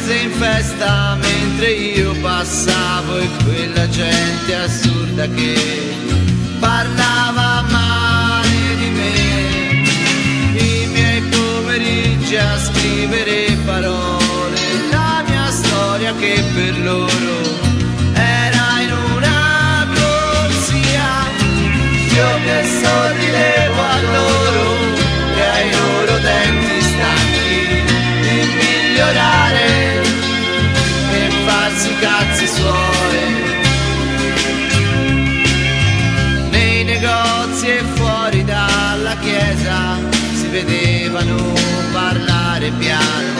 prese in festa mentre io passavo e quella gente assurda che parlava male di me. I miei pomeriggi a scrivere parole, la mia storia che per loro era in una corsia. Io che sorridevo a loro e ai loro denti stanchi di migliorare e farsi i cazzi suoi. Nei negozi e fuori dalla chiesa si vedevano parlare piano